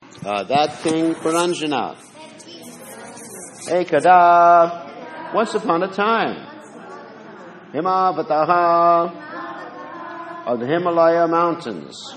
That King Puranjana. Ekada. Once upon a time. Himavataha. Of the Himalaya mountains.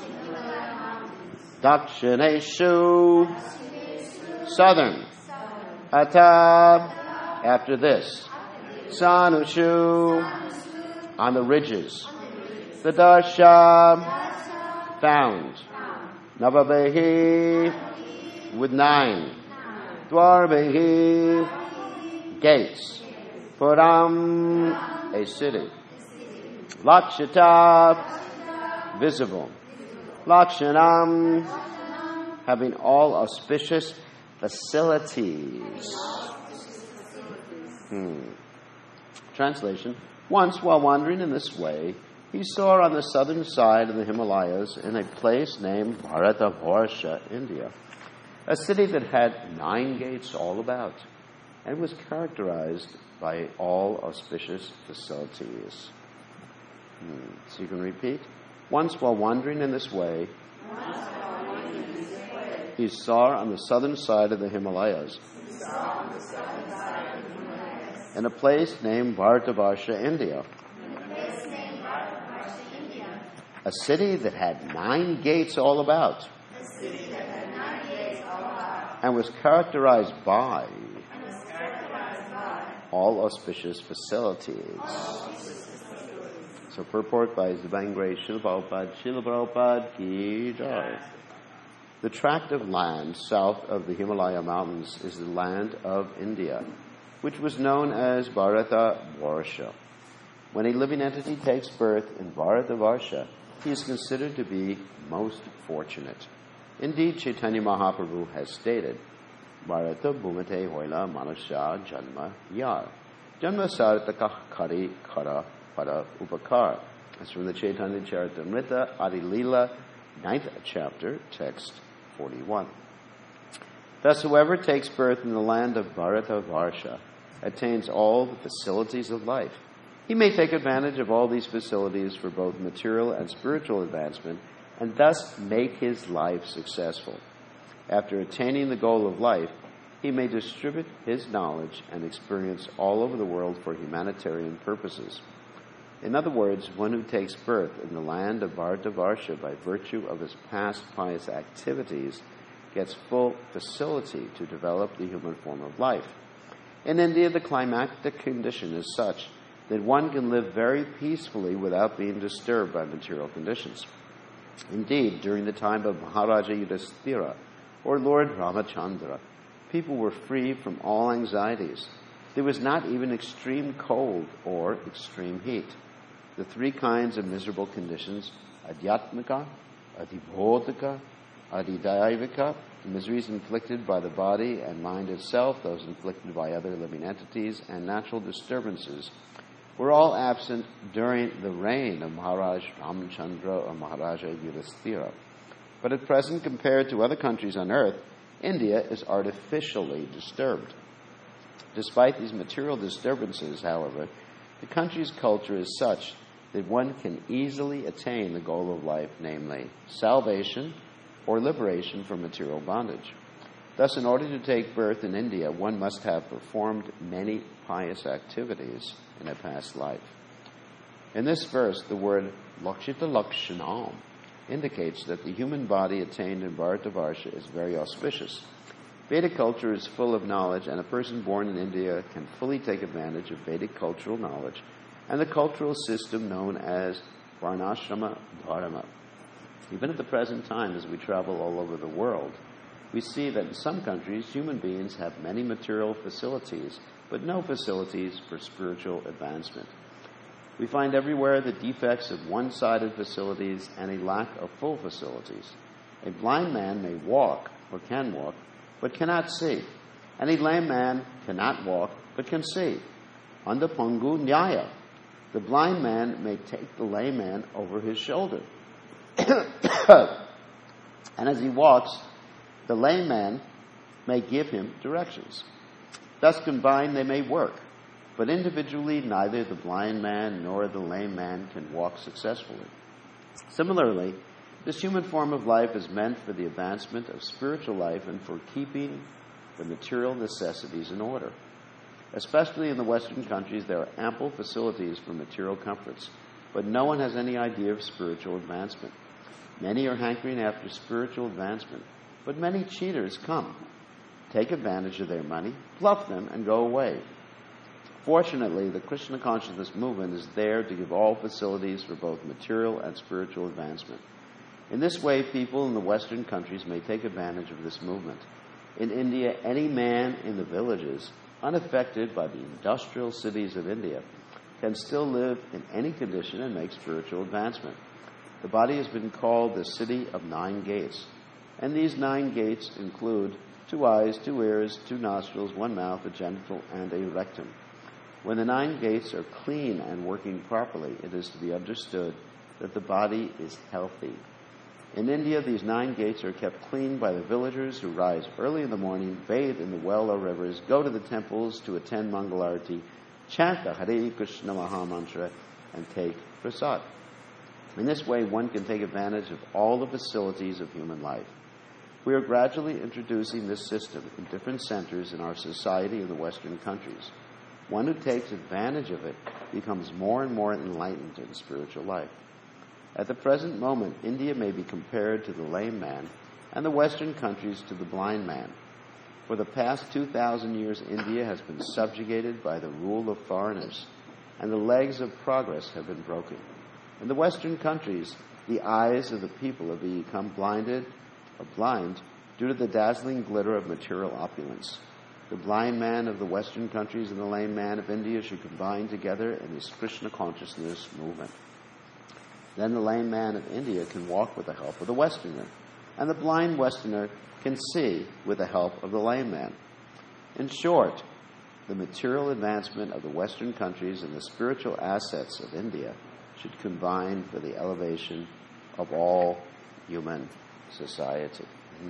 Dakshineshu. Southern. Ata. After this. Sanushu. On the ridges. The Darsha. Found. Navabehi. With 9. Dwarbehi. Gates. Puram. A city. Lakshita. Visible. Lakshanam. Having all auspicious facilities. Translation. Once, while wandering in this way, he saw on the southern side of the Himalayas, in a place named Bharatavarsha, India, a city that had 9 gates all about, and was characterized by all auspicious facilities. So you can repeat. Once, while wandering in this way, he saw on the southern side of the Himalayas, in a place named Bharatavarsha, India, a city that had 9 gates all about, and was characterized by all auspicious facilities. So purport by His Divine Grace Srila Prabhupada Ki Jai. The tract of land south of the Himalaya mountains is the land of India, which was known as Bharatavarsha. When a living entity takes birth in Bharatavarsha, he is considered to be most fortunate. Indeed, Chaitanya Mahaprabhu has stated, Bharata bhumate hoila manasya janma yar. Janma sartaka kari kara para upakar. That's from the Chaitanya Charitamrita, Adi Leela, 9th chapter, text 41. Thus, whoever takes birth in the land of Bharatavarsha attains all the facilities of life. He may take advantage of all these facilities for both material and spiritual advancement, and thus make his life successful. After attaining the goal of life, he may distribute his knowledge and experience all over the world for humanitarian purposes. In other words, one who takes birth in the land of Bharatavarsha by virtue of his past pious activities gets full facility to develop the human form of life. In India, the climactic condition is such that one can live very peacefully without being disturbed by material conditions. Indeed, during the time of Maharaja Yudhishthira, or Lord Ramachandra, people were free from all anxieties. There was not even extreme cold or extreme heat. The 3 kinds of miserable conditions, adhyatmika, adhibodhika, adidaivika, miseries inflicted by the body and mind itself, those inflicted by other living entities, and natural disturbances, were all absent during the reign of Maharaj Ramchandra or Maharaja Yudhishthira. But at present, compared to other countries on earth, India is artificially disturbed. Despite these material disturbances, however, the country's culture is such that one can easily attain the goal of life, namely salvation or liberation from material bondage. Thus, in order to take birth in India, one must have performed many pious activities in a past life. In this verse, the word lakshita lakshanam indicates that the human body attained in Bharatavarsha is very auspicious. Vedic culture is full of knowledge, and a person born in India can fully take advantage of Vedic cultural knowledge and the cultural system known as Varnashrama Dharma. Even at the present time, as we travel all over the world, we see that in some countries, human beings have many material facilities, but no facilities for spiritual advancement. We find everywhere the defects of one-sided facilities and a lack of full facilities. A blind man may walk, or can walk, but cannot see. And a lame man cannot walk, but can see. Under Pangu Nyaya, the blind man may take the lame man over his shoulder. And as he walks, the lame man may give him directions. Thus combined they may work, but individually neither the blind man nor the lame man can walk successfully. Similarly, This human form of life is meant for the advancement of spiritual life and for keeping the material necessities in order. Especially in the Western countries, there are ample facilities for material comforts, but no one has any idea of spiritual advancement. Many are hankering after spiritual advancement, but many cheaters come, take advantage of their money, bluff them, and go away. Fortunately, the Krishna consciousness movement is there to give all facilities for both material and spiritual advancement. In this way, people in the Western countries may take advantage of this movement. In India, any man in the villages, unaffected by the industrial cities of India, can still live in any condition and make spiritual advancement. The body has been called the city of 9 gates, and these 9 gates include 2 eyes, 2 ears, 2 nostrils, 1 mouth, a genital, and a rectum. When the 9 gates are clean and working properly, it is to be understood that the body is healthy. In India, these 9 gates are kept clean by the villagers who rise early in the morning, bathe in the well or rivers, go to the temples to attend Mangal Arati, chant the Hare Krishna Maha Mantra, and take prasad. In this way, one can take advantage of all the facilities of human life. We are gradually introducing this system in different centers in our society in the Western countries. One who takes advantage of it becomes more and more enlightened in spiritual life. At the present moment, India may be compared to the lame man, and the Western countries to the blind man. For the past 2,000 years, India has been subjugated by the rule of foreigners, and the legs of progress have been broken. In the Western countries, the eyes of the people have become blind due to the dazzling glitter of material opulence. The blind man of the Western countries and the lame man of India should combine together in this Krishna consciousness movement. Then the lame man of India can walk with the help of the Westerner, and the blind Westerner can see with the help of the lame man. In short, the material advancement of the Western countries and the spiritual assets of India should combine for the elevation of all human society.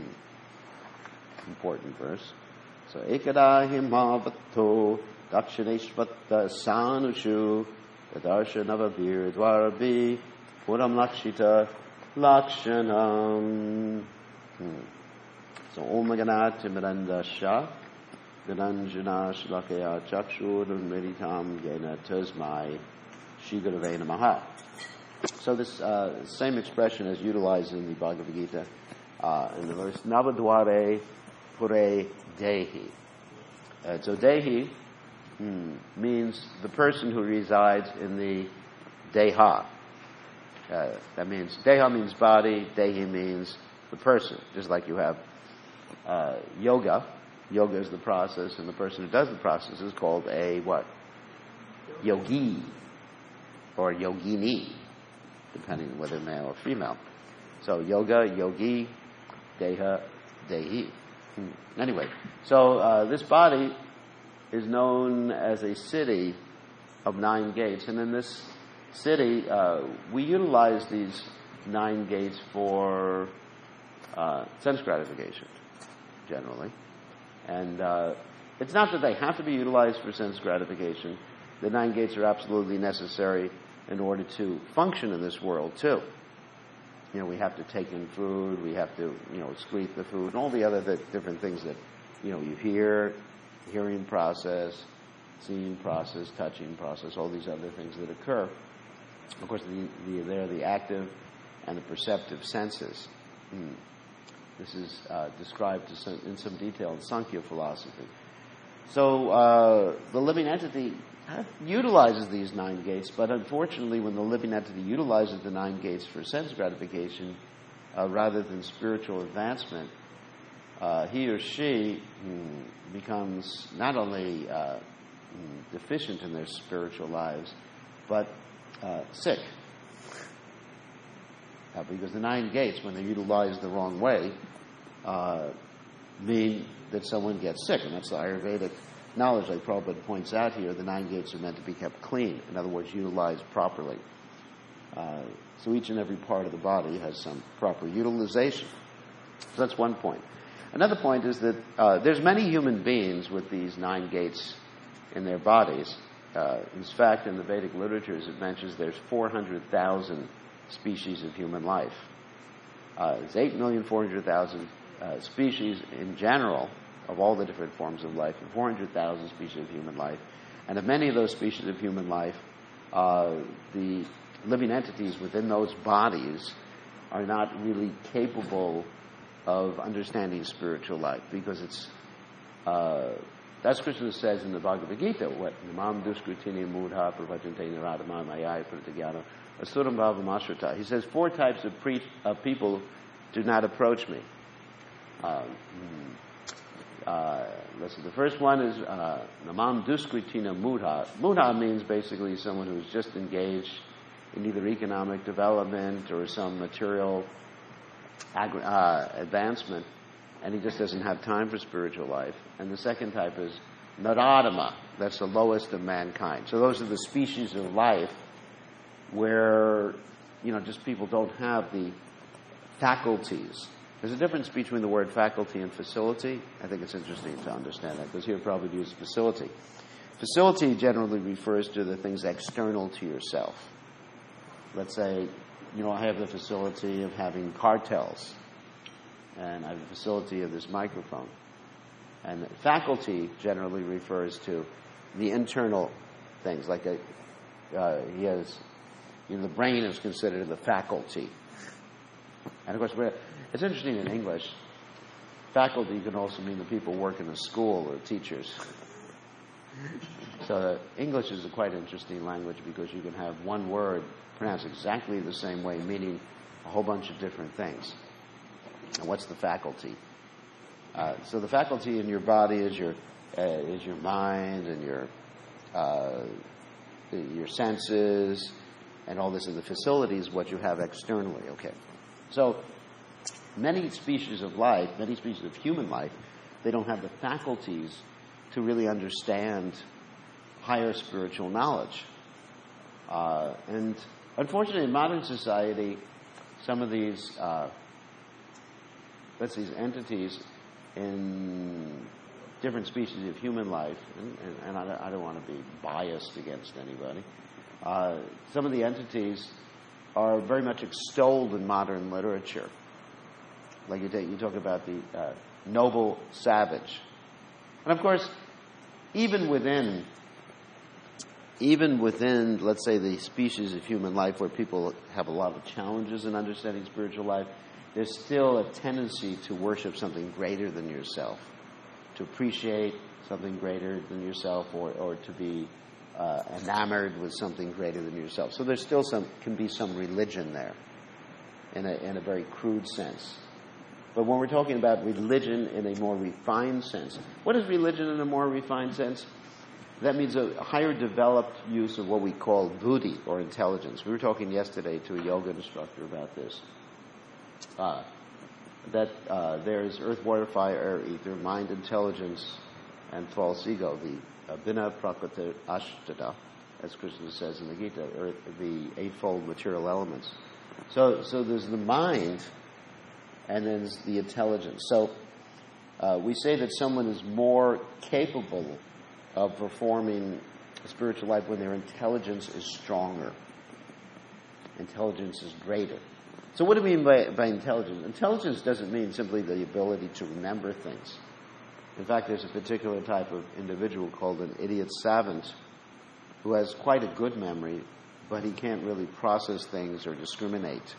Important verse. So, ekada himavato dakshineshvata sanushu tadarsha navavir dwarabi puram lakshita lakshanam. So, Om Ganat Mirandasha Gananjana Shlakaya Chakshur Meritam Gena Tasmai Shigurave Namaha. So this same expression is utilized in the Bhagavad Gita in the verse Navadware Pure Dehi. So Dehi means the person who resides in the Deha. That means Deha means body, Dehi means the person. Just like you have yoga. Yoga is the process, and the person who does the process is called a what? Yogi or yogini, depending on whether male or female. So yoga, yogi, deha, dehi. Anyway, so this body is known as a city of 9 gates, and in this city, we utilize these 9 gates for sense gratification, generally. And it's not that they have to be utilized for sense gratification. The 9 gates are absolutely necessary in order to function in this world, too. You know, we have to take in food, we have to, excrete the food, and all the other different things that, you hear, hearing process, seeing process, touching process, all these other things that occur. Of course, they're the active and the perceptive senses. This is described in some detail in Sankhya philosophy. So the living entity utilizes these 9 gates, but unfortunately when the living entity utilizes the 9 gates for sense gratification rather than spiritual advancement, he or she becomes not only deficient in their spiritual lives, but sick. Because the 9 gates, when they're utilized the wrong way, mean that someone gets sick. And that's the Ayurvedic knowledge, like Prabhupada points out here. The 9 gates are meant to be kept clean. In other words, utilized properly. So each and every part of the body has some proper utilization. So that's one point. Another point is that there's many human beings with these 9 gates in their bodies. In fact, in the Vedic literatures, it mentions there's 400,000 species of human life. There's 8,400,000 species in general of all the different forms of life, and 400,000 species of human life. And of many of those species of human life, the living entities within those bodies are not really capable of understanding spiritual life, because it's that's Krishna says in the Bhagavad Gita, what Namam Duskritini Mudha Pravachante Naradama Mayai Pratigyana Asuram Bhavam Ashrata. He says 4 types of people do not approach me. Listen, the first one is Namam Duskritina Mudha. Mudha means basically someone who's just engaged in either economic development or some material advancement, and he just doesn't have time for spiritual life. And the second type is Naradama. That's the lowest of mankind. So those are the species of life where, just people don't have the faculties. There's a difference between the word faculty and facility. I think it's interesting to understand that, because here probably use facility. Facility generally refers to the things external to yourself. Let's say, I have the facility of having cartels, and I have the facility of this microphone. And faculty generally refers to the internal things, like he has, the brain is considered the faculty. And of course, it's interesting in English, faculty can also mean the people work in a school or teachers. So English is a quite interesting language, because you can have one word pronounced exactly the same way, meaning a whole bunch of different things. And what's the faculty? So the faculty in your body is your mind and your senses and all this. And the facility is what you have externally. Okay, so many species of life, many species of human life, they don't have the faculties to really understand higher spiritual knowledge. And unfortunately, in modern society, some of these entities in different species of human life, and I don't want to be biased against anybody, some of the entities are very much extolled in modern literature. Like you talk about the noble savage. And of course, even within, let's say, the species of human life where people have a lot of challenges in understanding spiritual life, there's still a tendency to worship something greater than yourself, to appreciate something greater than yourself, or to be enamored with something greater than yourself. So there's still can be some religion there, in a very crude sense. But when we're talking about religion in a more refined sense, what is religion in a more refined sense? That means a higher developed use of what we call buddhi, or intelligence. We were talking yesterday to a yoga instructor about this. There's earth, water, fire, air, ether, mind, intelligence, and false ego, the Bina Prakriti Ashtada, as Krishna says in the Gita, the eightfold material elements. So there's the mind, and then there's the intelligence. So we say that someone is more capable of performing a spiritual life when their intelligence is stronger. Intelligence is greater. So what do we mean by intelligence? Intelligence doesn't mean simply the ability to remember things. In fact, there's a particular type of individual called an idiot savant who has quite a good memory, but he can't really process things or discriminate.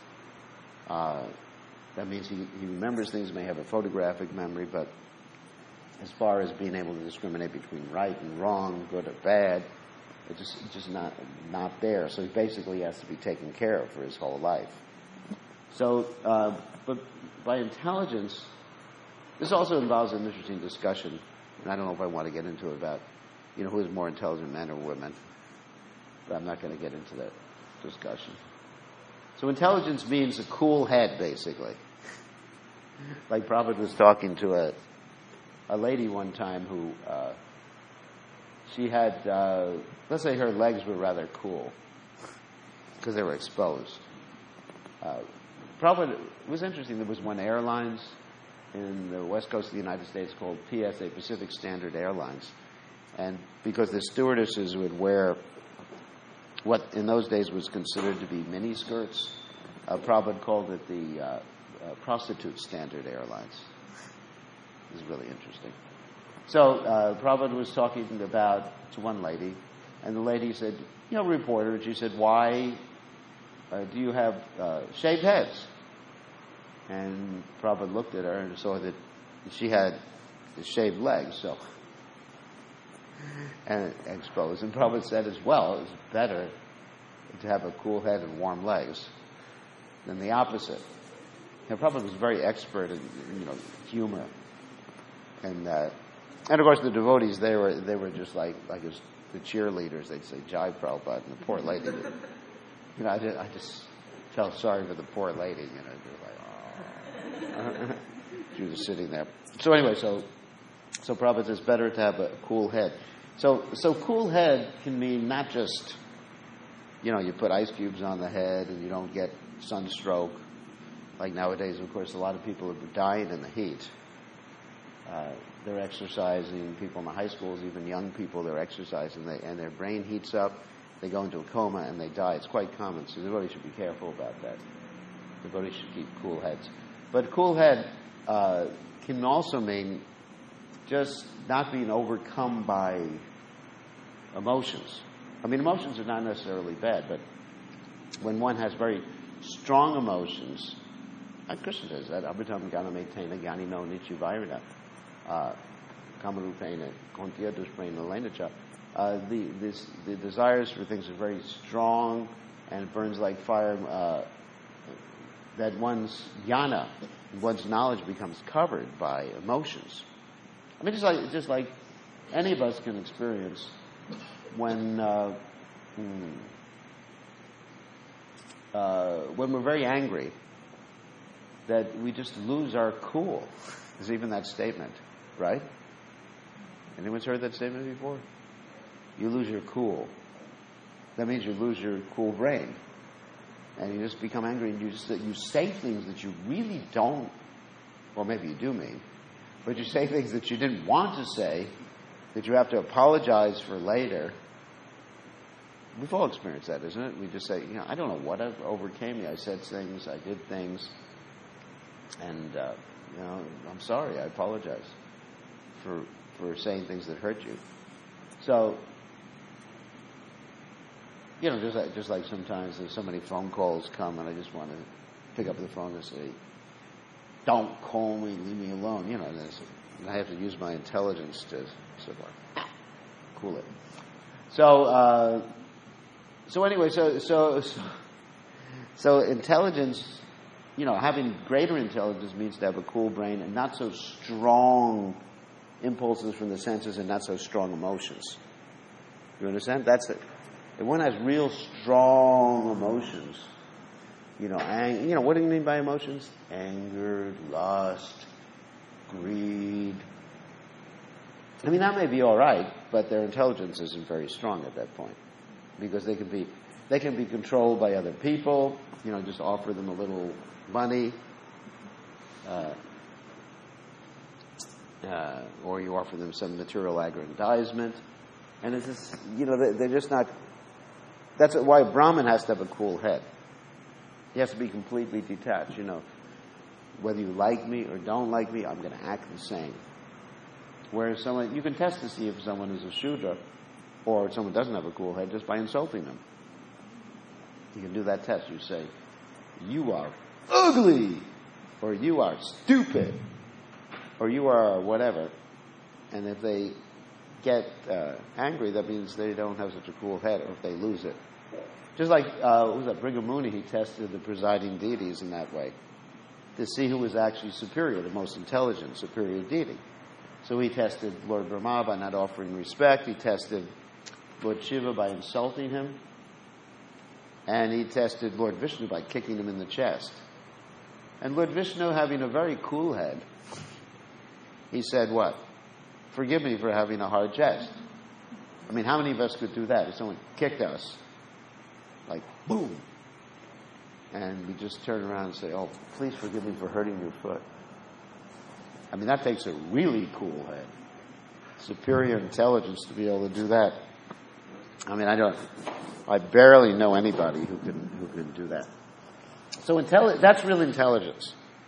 That means he remembers things, may have a photographic memory, but as far as being able to discriminate between right and wrong, good or bad, it's just not there. So he basically has to be taken care of for his whole life. So, but by intelligence, this also involves an interesting discussion, and I don't know if I want to get into it about, who is more intelligent, men or women, but I'm not going to get into that discussion. So intelligence means a cool head, basically. Like Prabhupada was talking to a lady one time who, she had, let's say her legs were rather cool, because they were exposed. Prabhupada, it was interesting, there was one airlines in the west coast of the United States called PSA, Pacific Standard Airlines. And because the stewardesses would wear what in those days was considered to be mini skirts, Prabhupada called it the prostitute standard airlines. This is really interesting. So Prabhupada was talking to one lady, and the lady said, reporter, she said, why do you have shaved heads? And Prabhupada looked at her and saw that she had shaved legs, and exposed. And Prabhupada said as well, it's better to have a cool head and warm legs than the opposite. Now, Prabhupada was very expert in humor, and of course the devotees they were just like the cheerleaders. They'd say Jai Prabhupada, and the poor lady. I just felt sorry for the poor lady. Just like, oh. She was just sitting there. So anyway, so Prabhupada says better to have a cool head. So cool head can mean not just you put ice cubes on the head and you don't get sunstroke. Like nowadays, of course, a lot of people are dying in the heat. They're exercising. People in the high schools, even young people, they're exercising, and their brain heats up. They go into a coma and they die. It's quite common, so everybody should be careful about that. Everybody should keep cool heads. But cool head can also mean just not being overcome by emotions. I mean, emotions are not necessarily bad, but when one has very strong emotions, like Krishna says that, Abhitam Gana Metena Gani no Nichi Vairana, Kamarupena, Kontya Dushprena Lenacha. The desires for things are very strong and it burns like fire, that one's jnana, one's knowledge becomes covered by emotions. I mean, just like any of us can experience when we're very angry, that we just lose our cool. There's even that statement, right? Anyone's heard that statement before? You lose your cool. That means you lose your cool brain. And you just become angry and you say things that you really don't, or maybe you do mean, but you say things that you didn't want to say, that you have to apologize for later. We've all experienced that, isn't it? We just say, I don't know what overcame me. I said things, I did things, and I'm sorry. I apologize for saying things that hurt you. So, just like sometimes there's so many phone calls come, and I just want to pick up the phone and say, "Don't call me, leave me alone." And I have to use my intelligence to sort of cool it. So anyway, so intelligence, having greater intelligence means to have a cool brain and not so strong impulses from the senses and not so strong emotions. You understand? That's it. If one has real strong emotions, what do you mean by emotions? Anger, lust, greed. I mean, that may be all right, but their intelligence isn't very strong at that point, because they can be controlled by other people. Just offer them a little money, or you offer them some material aggrandizement, and it's just, they're just not. That's why a Brahmin has to have a cool head. He has to be completely detached. Whether you like me or don't like me, I'm going to act the same. Whereas you can test to see if someone is a Shudra or someone doesn't have a cool head just by insulting them. You can do that test. You say, "You are ugly," or "You are stupid," or "You are whatever." And if they get angry, that means they don't have such a cool head, or if they lose it. Just like, what was that, Brigamuni, he tested the presiding deities in that way, to see who was actually superior, the most intelligent, superior deity. So he tested Lord Brahma by not offering respect, he tested Lord Shiva by insulting him, and he tested Lord Vishnu by kicking him in the chest. And Lord Vishnu, having a very cool head, he said what? "Forgive me for having a hard chest." I mean, how many of us could do that? If someone kicked us, like, boom, and we just turn around and say, "Oh, please forgive me for hurting your foot." I mean, that takes a really cool head, superior intelligence to be able to do that. I mean, I barely know anybody who can do that. So that's real intelligence.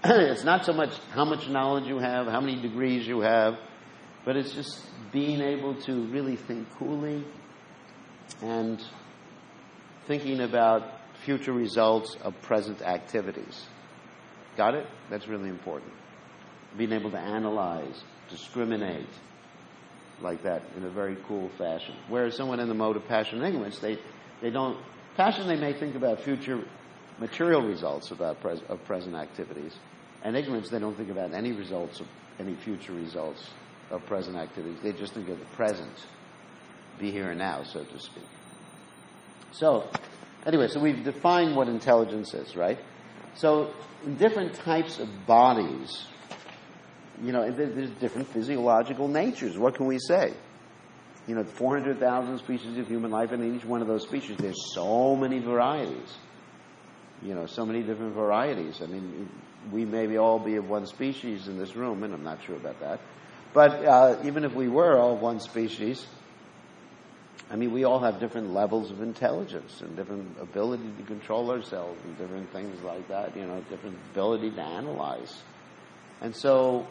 It's not so much how much knowledge you have, how many degrees you have, but it's just being able to really think coolly and thinking about future results of present activities. Got it? That's really important. Being able to analyze, discriminate, like that, in a very cool fashion. Whereas someone in the mode of passion and ignorance, they don't... Passion, they may think about future material results of present activities. And ignorance, they don't think about any results of any future results of present activities. They just think of the present, be here and now, so to speak. So, anyway, so we've defined what intelligence is, right? So, in different types of bodies, there's different physiological natures. What can we say? 400,000 species of human life, and in each one of those species, there's so many varieties. So many different varieties. I mean, we maybe all be of one species in this room, and I'm not sure about that. But even if we were all of one species, I mean, we all have different levels of intelligence and different ability to control ourselves and different things like that, different ability to analyze. And so,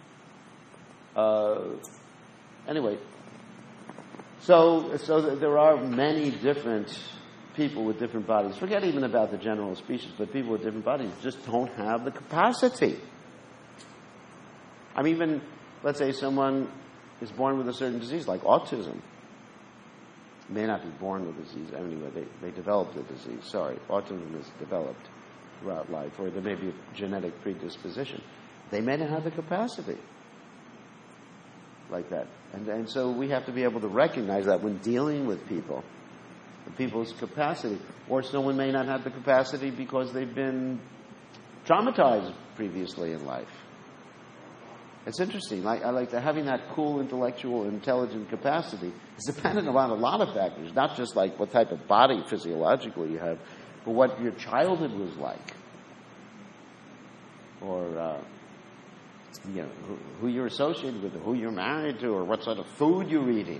anyway, so there are many different people with different bodies. Forget even about the general species, but people with different bodies just don't have the capacity. I mean, even, let's say someone is born with a certain disease, like autism. May not be born with a disease. Anyway, they develop the disease. Sorry, autism is developed throughout life, or there may be a genetic predisposition. They may not have the capacity like that. And so we have to be able to recognize that when dealing with people, people's capacity. Or someone may not have the capacity because they've been traumatized previously in life. It's interesting. I like that having that cool, intellectual, intelligent capacity is dependent on a lot of factors, not just like what type of body physiologically you have, but what your childhood was like. Or, who you're associated with, or who you're married to, or what sort of food you're eating.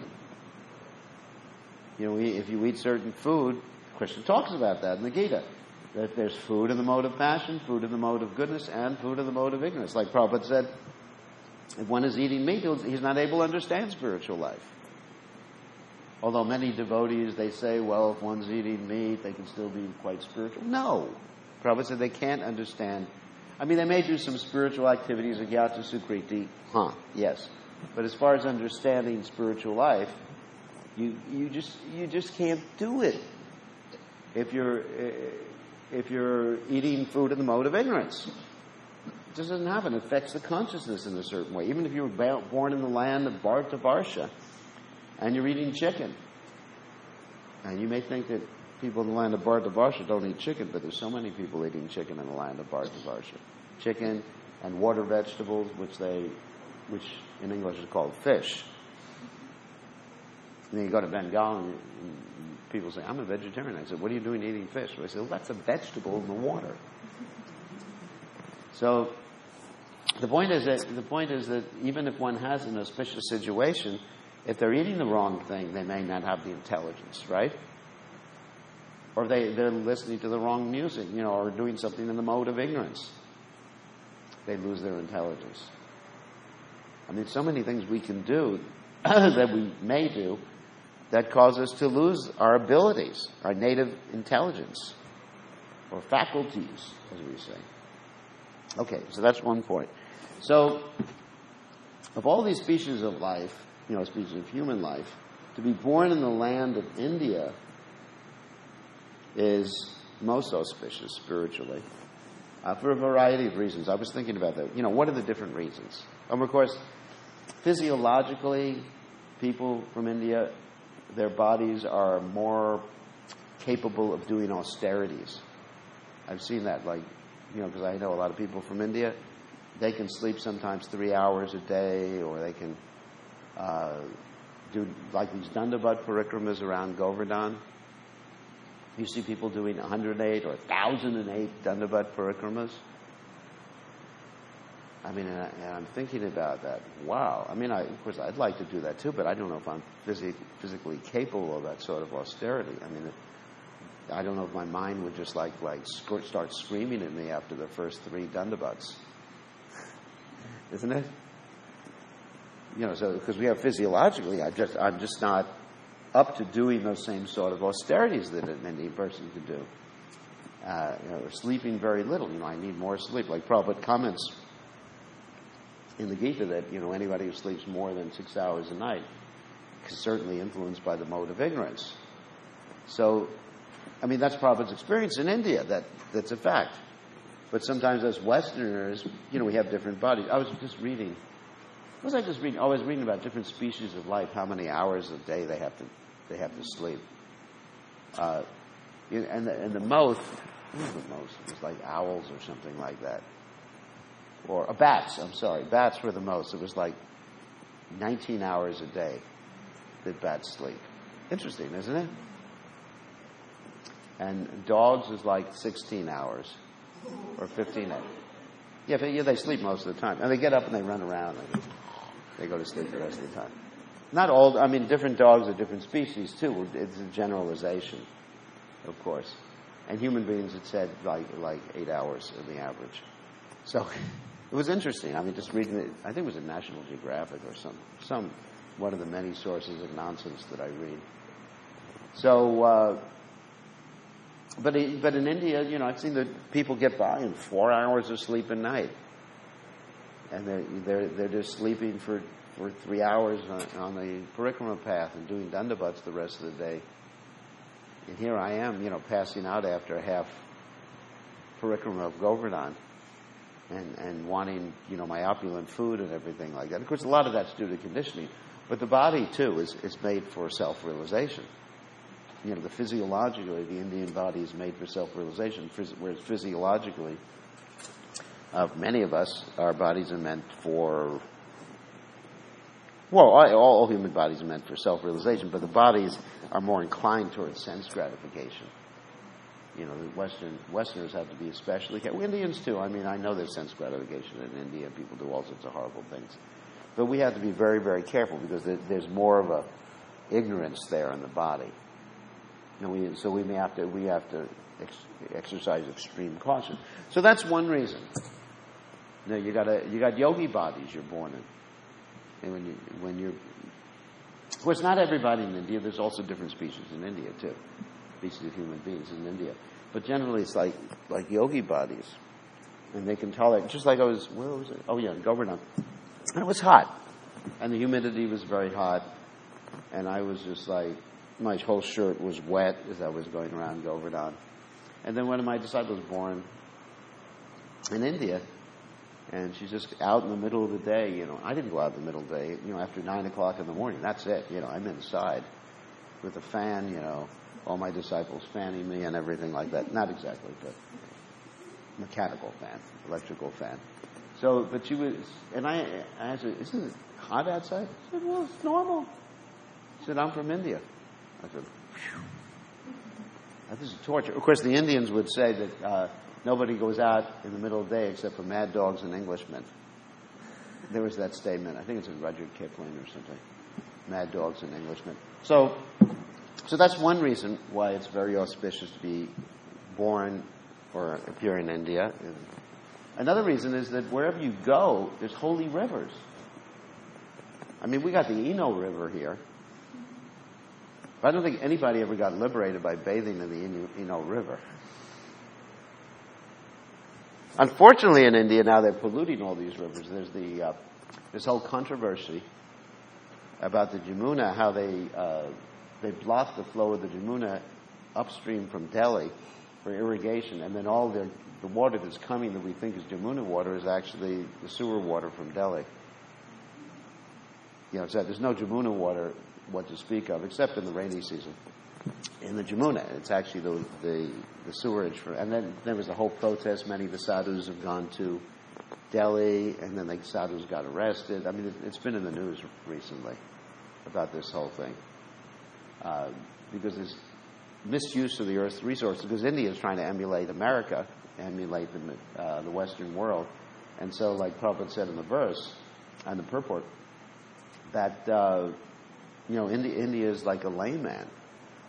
If you eat certain food, Krishna talks about that in the Gita, that there's food in the mode of passion, food in the mode of goodness, and food in the mode of ignorance. Like Prabhupada said, if one is eating meat, he's not able to understand spiritual life. Although many devotees, they say, well, if one's eating meat, they can still be quite spiritual. No. Prabhupada said they can't understand. I mean, they may do some spiritual activities, Agyata Sukriti, yes. But as far as understanding spiritual life, you just can't do it if you're eating food in the mode of ignorance. It just doesn't happen. It affects the consciousness in a certain way. Even if you were born in the land of Bhartavarsha and you're eating chicken, and you may think that people in the land of Bhartavarsha don't eat chicken, but there's so many people eating chicken in the land of Bhartavarsha. Chicken and water vegetables, which in English is called fish. And then you go to Bengal and people say, I'm a vegetarian. I said, what are you doing eating fish? Well, I said, well, that's a vegetable in the water. So the point is that even if one has an auspicious situation, if they're eating the wrong thing, they may not have the intelligence, right? Or they're listening to the wrong music, or doing something in the mode of ignorance. They lose their intelligence. I mean, so many things we can do that we may do that cause us to lose our abilities, our native intelligence, or faculties, as we say. Okay, so that's one point. So, of all these species of life, species of human life, to be born in the land of India is most auspicious spiritually, for a variety of reasons. I was thinking about that. What are the different reasons? Of course, physiologically, people from India, their bodies are more capable of doing austerities. I've seen that, because I know a lot of people from India. They can sleep sometimes 3 hours a day, or they can do like these Dandavat parikramas around Govardhan. You see people doing 108 or 1,008 Dandavat parikramas. I mean, and I'm thinking about that. Wow. I mean, of course, I'd like to do that too, but I don't know if I'm physically capable of that sort of austerity. I mean, I don't know if my mind would just start screaming at me after the first 3 Dandabats. Isn't it? So because we have physiologically, I'm just not up to doing those same sort of austerities that an Indian person could do. Sleeping very little. I need more sleep. Like Prabhupada comments in the Gita that anybody who sleeps more than 6 hours a night is certainly influenced by the mode of ignorance. So, that's Prabhupada's experience in India. That's a fact. But sometimes as Westerners, we have different bodies. I was just reading. What was I just reading? I was reading about different species of life, how many hours a day they have to sleep. And the most, what was the most? It was like owls or something like that. Or bats, I'm sorry. Bats were the most. It was like 19 hours a day that bats sleep. Interesting, isn't it? And dogs is like 16 hours or 15 hours. Yeah, they sleep most of the time. And they get up and they run around and they go to sleep the rest of the time. Not all, different dogs are different species too. It's a generalization, of course. And human beings, it said like 8 hours on the average. So it was interesting. Just reading it, I think it was in National Geographic or some one of the many sources of nonsense that I read. So, but in India, I've seen that people get by in 4 hours of sleep a night, and they're just sleeping for 3 hours on the parikrama path and doing dandavats the rest of the day. And here I am, passing out after a half parikrama of Govardhan, and wanting, my opulent food and everything like that. Of course, a lot of that's due to conditioning, but the body too is made for self-realization. The physiologically, the Indian body is made for self-realization, whereas physiologically, many of us, our bodies are meant for, all human bodies are meant for self-realization, but the bodies are more inclined towards sense gratification. The Westerners have to be especially careful. Indians too. I know there's sense gratification in India. People do all sorts of horrible things. But we have to be very, very careful because there's more of a ignorance there in the body. So we have to exercise extreme caution. So that's one reason. You got yogi bodies you're born in, and when you're, of course, not everybody in India. There's also different species in India too, species of human beings in India. But generally, it's like yogi bodies, and they can tolerate. Just like where was it? Oh yeah, in Govardhan, and it was hot, and the humidity was very hot, and I was just like. My whole shirt was wet as I was going around Govardhan. And then one of my disciples was born in India, and she's just out in the middle of the day. I didn't go out in the middle of the day. After 9 o'clock in the morning, that's it. I'm inside with a fan. All my disciples fanning me and everything like that. Not exactly, but mechanical fan, electrical fan. So, but she was, and I asked her, "Isn't it hot outside?" She said, "Well, it's normal." She said, "I'm from India." I said, "Phew. This is torture." Of course, the Indians would say that nobody goes out in the middle of the day except for mad dogs and Englishmen. There was that statement. I think it's in Rudyard Kipling or something. Mad dogs and Englishmen. So that's one reason why it's very auspicious to be born or appear in India. Another reason is that wherever you go, there's holy rivers. We got the Eno River here. But I don't think anybody ever got liberated by bathing in the Eno River. Unfortunately, in India now they're polluting all these rivers. There's this whole controversy about the Jamuna, how they block the flow of the Jamuna upstream from Delhi for irrigation, and then all the water that's coming that we think is Jamuna water is actually the sewer water from Delhi. So there's no Jamuna water what to speak of, except in the rainy season. In the Jamuna, it's actually the sewerage. And then there was a whole protest. Many of the sadhus have gone to Delhi, and then the sadhus got arrested. It's been in the news recently about this whole thing. Because there's misuse of the Earth's resources, because India is trying to emulate America, emulate the Western world. And so, like Prabhupada said in the verse, and the purport, that India is like a layman.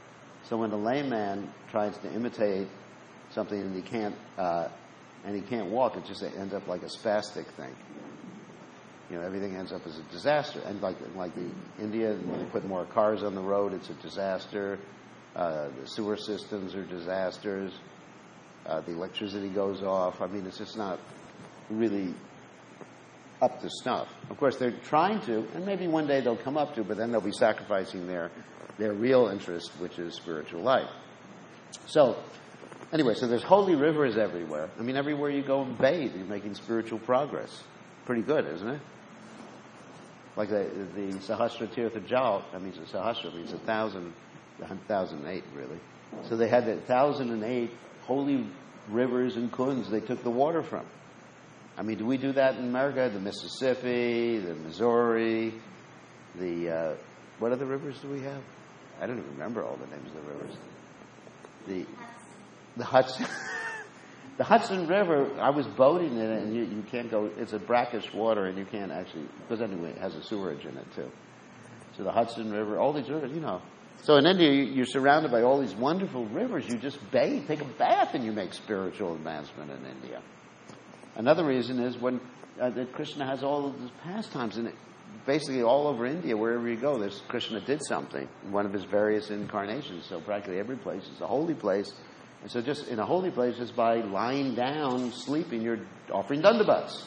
So when a layman tries to imitate something and he can't walk, it just ends up like a spastic thing. Everything ends up as a disaster. And like the India, when they put more cars on the road, it's a disaster. The sewer systems are disasters. The electricity goes off. I mean, it's just not really up to snuff. Of course, they're trying to, and maybe one day they'll come up to, but then they'll be sacrificing their real interest, which is spiritual life. So, anyway, so there's holy rivers everywhere. I mean, everywhere you go and bathe, you're making spiritual progress. Pretty good, isn't it? Like the Sahasra Tirtha Jal, that means Sahasra means 1,008, really. So they had 1,008 holy rivers and kunds they took the water from. I mean, do we do that in America? The Mississippi, the Missouri, what other rivers do we have? I don't even remember all the names of the rivers. The Hudson. The Hudson River, I was boating in it, and you can't go, it's a brackish water, and you can't actually, because anyway, it has a sewerage in it, too. So the Hudson River, all these rivers, So in India, you're surrounded by all these wonderful rivers. You just bathe, take a bath, and you make spiritual advancement in India. Another reason is that Krishna has all of his pastimes, and basically all over India, wherever you go, Krishna did something in one of his various incarnations. So practically every place is a holy place. And so just in a holy place, just by lying down, sleeping, you're offering dandavats.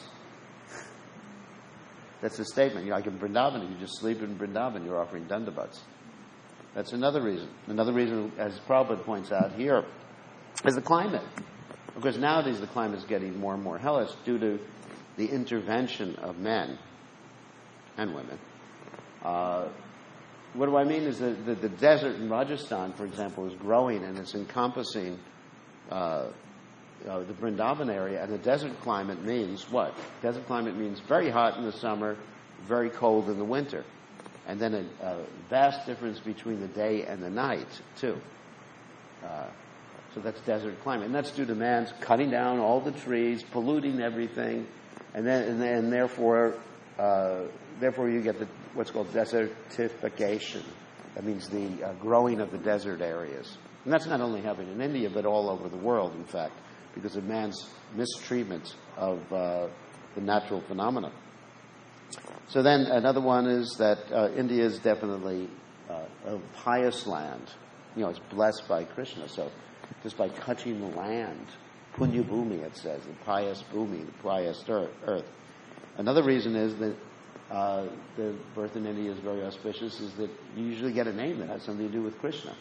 That's the statement. Like in Vrindavan, if you just sleep in Vrindavan, you're offering dandavats. That's another reason. Another reason, as Prabhupada points out here, is the climate. Because nowadays the climate is getting more and more hellish due to the intervention of men and women. What do I mean is that the desert in Rajasthan, for example, is growing and it's encompassing the Vrindavan area. And the desert climate means what? Desert climate means very hot in the summer, very cold in the winter. And then a vast difference between the day and the night, too. So that's desert climate. And that's due to man's cutting down all the trees, polluting everything, and therefore you get what's called desertification. That means the growing of the desert areas. And that's not only happening in India, but all over the world, in fact, because of man's mistreatment of the natural phenomena. So then another one is that India is definitely a pious land. It's blessed by Krishna. So just by touching the land, punya bhumi, it says, the pious bhumi, the pious earth. Another reason is that the birth in India is very auspicious, is that you usually get a name that has something to do with Krishna.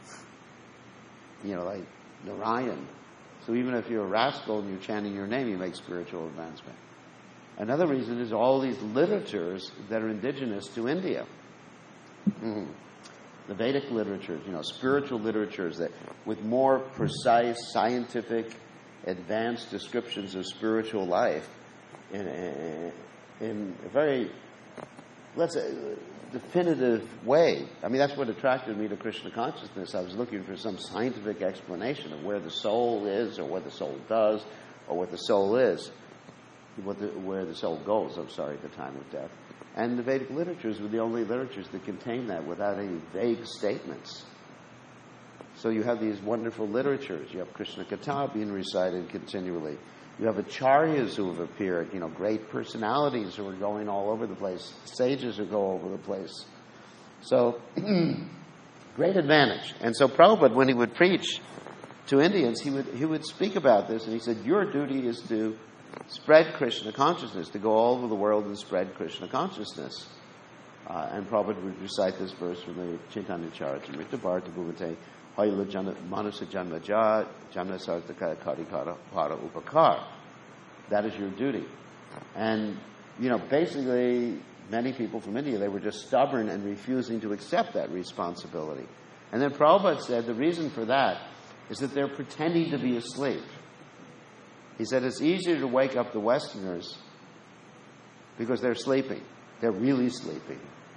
Like Narayan. So even if you're a rascal and you're chanting your name, you make spiritual advancement. Another reason is all these literatures that are indigenous to India. Mm-hmm. The Vedic literatures, spiritual literatures that with more precise, scientific, advanced descriptions of spiritual life in a very, let's say, definitive way. I mean, that's what attracted me to Krishna consciousness. I was looking for some scientific explanation of where the soul is, or what the soul does, or what the soul is, where the soul goes, at the time of death. And the Vedic literatures were the only literatures that contained that without any vague statements. So you have these wonderful literatures. You have Krishna Katha being recited continually. You have acharyas who have appeared, great personalities who are going all over the place, sages who go over the place. So, great advantage. And so Prabhupada, when he would preach to Indians, he would speak about this, and he said, your duty is to spread Krishna consciousness, to go all over the world and spread Krishna consciousness. And Prabhupada would recite this verse from the Chaitanya Charitamrita, Bharata Bhumate, Hayla Manusa Janma Ja, Janma Sartaka Karikara Para Upakar. That is your duty. And, basically, many people from India, they were just stubborn and refusing to accept that responsibility. And then Prabhupada said the reason for that is that they're pretending to be asleep. He said it's easier to wake up the Westerners because they're sleeping. They're really sleeping.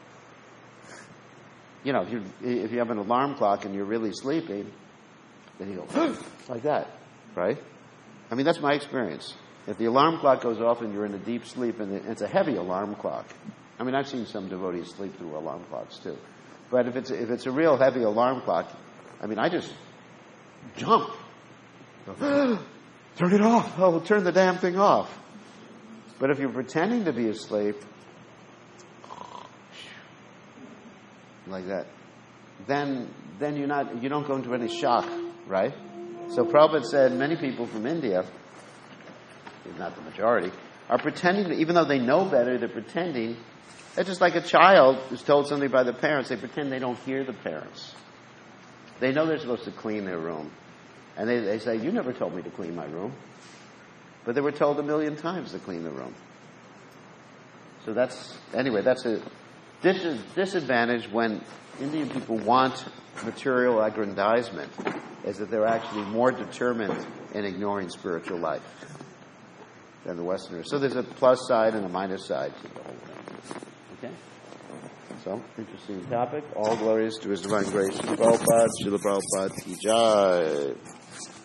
If you have an alarm clock and you're really sleeping, then you go, like that, right? I mean, that's my experience. If the alarm clock goes off and you're in a deep sleep, and it's a heavy alarm clock. I mean, I've seen some devotees sleep through alarm clocks too. But if it's a real heavy alarm clock, I mean, I just jump. Turn it off. Oh, turn the damn thing off. But if you're pretending to be asleep, like that, then you don't go into any shock, right? So Prabhupada said many people from India, not the majority, are pretending, even though they know better, they're pretending. It's just like a child who's told something by the parents. They pretend they don't hear the parents. They know they're supposed to clean their room. And they say, you never told me to clean my room. But they were told 1,000,000 times to clean the room. So that's a disadvantage when Indian people want material aggrandizement, is that they're actually more determined in ignoring spiritual life than the Westerners. So there's a plus side and a minus side to the whole thing. Okay? So, interesting topic. All glories to His Divine Grace. Srila Prabhupada, Ki Jai.